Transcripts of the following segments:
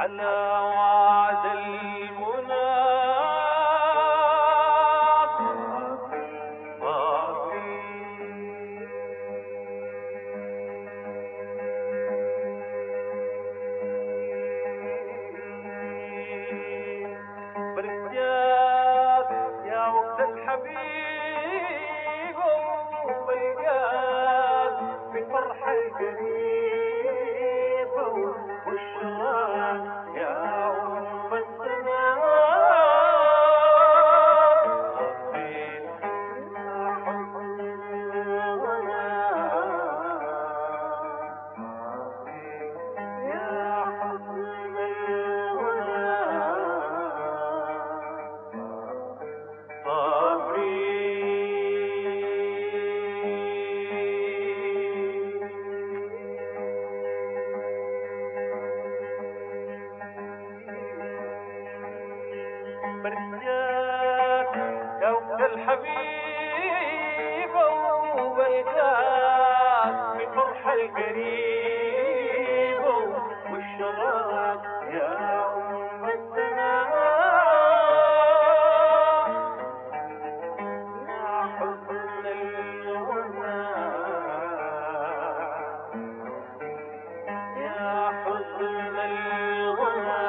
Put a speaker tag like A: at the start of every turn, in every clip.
A: على وعد المنى برجات يا وقت الحبيب وبلقات بفرحة القريب والشراق يا أم برجات يا وقت الحبيب وبلقات بفرحة القريب والشراق يا أم السنا يا حزن الغنى يا حزن الغنى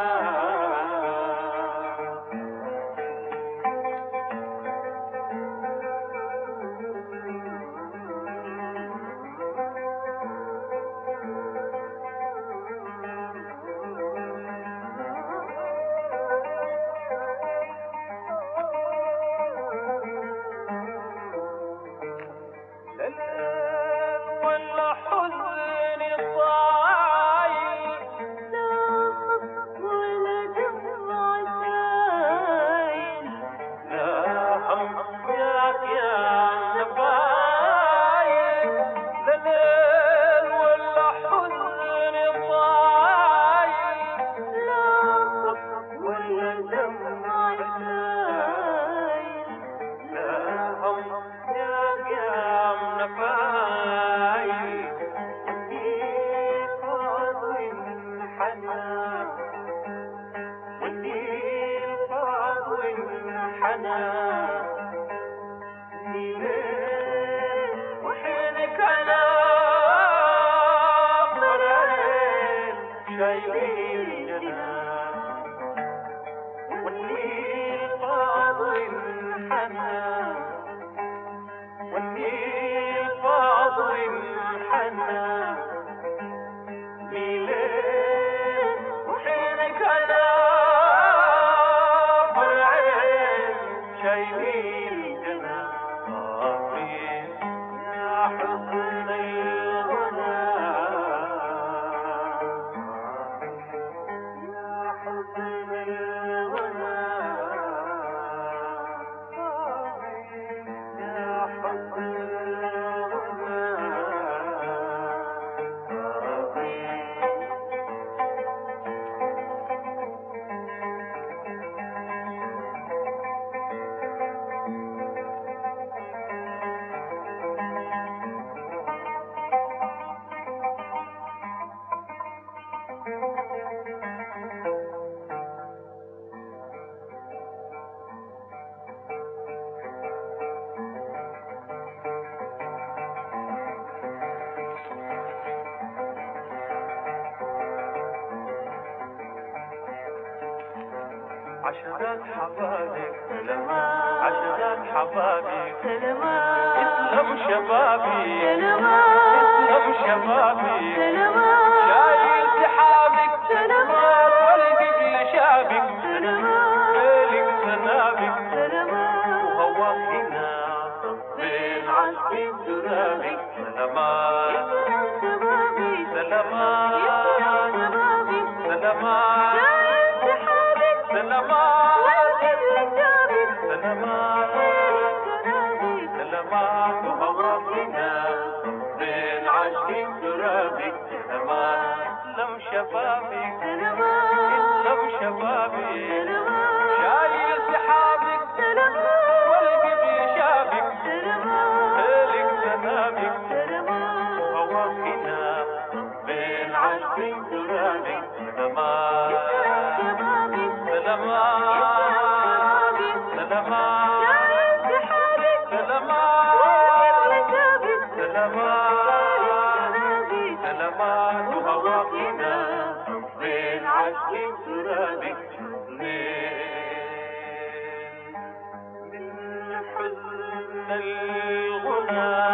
A: ولا حزن طايل لا ولا دمع سايل لا هم ياك يا نفايل لا ليل ولا حزن طايل لا ولا دمع سايل لا هم ياك يا نفايل والنيل فاض الحنان نيلين وحينك انا مرين شايلين الجنان والنيل فاض الحنان والنيل فاض الحنان نيلين وحينك انا فرعين شايلين الجنان طافين يا حزن الغنى يا حزن الغنى يا حزن عشرات حبابك سلامات عشرات حبابك سلامات اسلم شبابي سلامات اسلم شبابي سلامات شايل سحابك سلامات والقبل شابك سلامات ليلك سنابك سلامات وهواك هنا صفين عزبي درابك سلامات اسلم شبابي سلامات اسلم شبابي سلامات سلامات سلامات سلامات وهواكنا بين عشق ترابك سلامات اسلم شبابك اسلم شبابك شايل سحابك والقبل شابك ليلك سنابك وهواكنا بين عشق ترابك سلامات عشق ترابك من حزن الغنى